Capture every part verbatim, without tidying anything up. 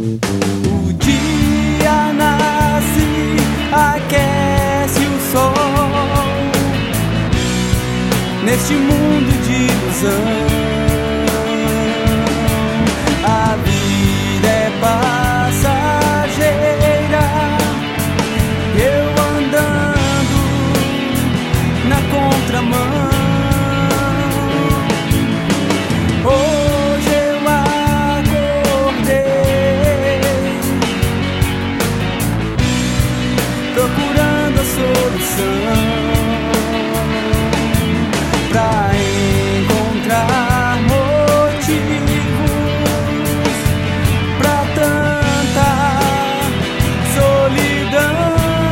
O dia nasce, aquece o sol neste mundo de ilusão. A vida é passageira, eu andando na contramão. Hoje eu acordei procurando a solução pra encontrar motivos pra tanta solidão.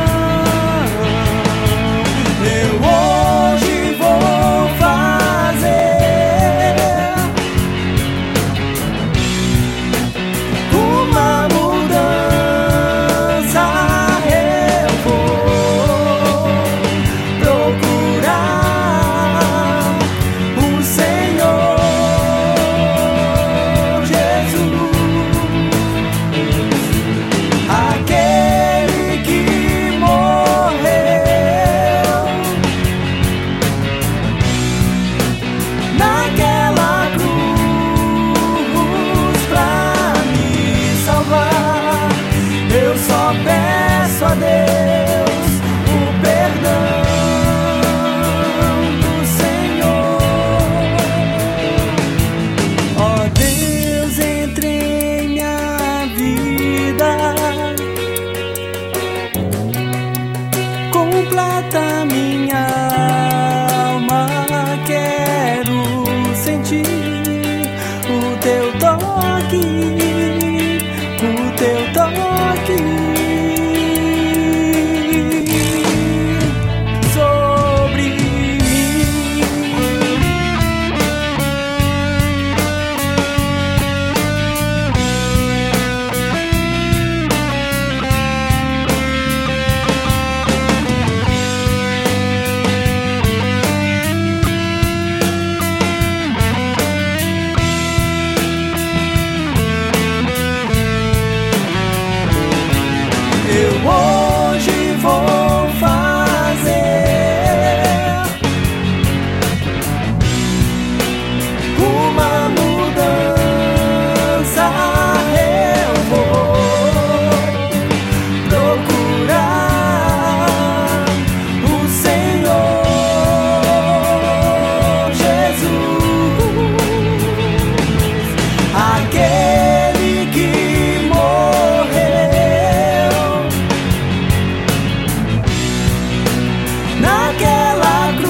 Eu hoje vou fazer uma mudança. Eu vou procurar o Senhor Jesus, aquele que morreu naquela cruz pra me salvar. Eu só peço a Deus o perdão do Senhor. Ó Deus, entre em minha vida, completa minha alma. Quero sentir o teu toque, o teu toque sobre mim. Eu hoje vou fazer uma mudança. Eu vou procurar o Senhor Jesus, aquele que morreu naquela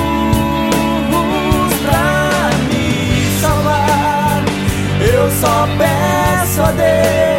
cruz pra me salvar. Eu só peço a Deus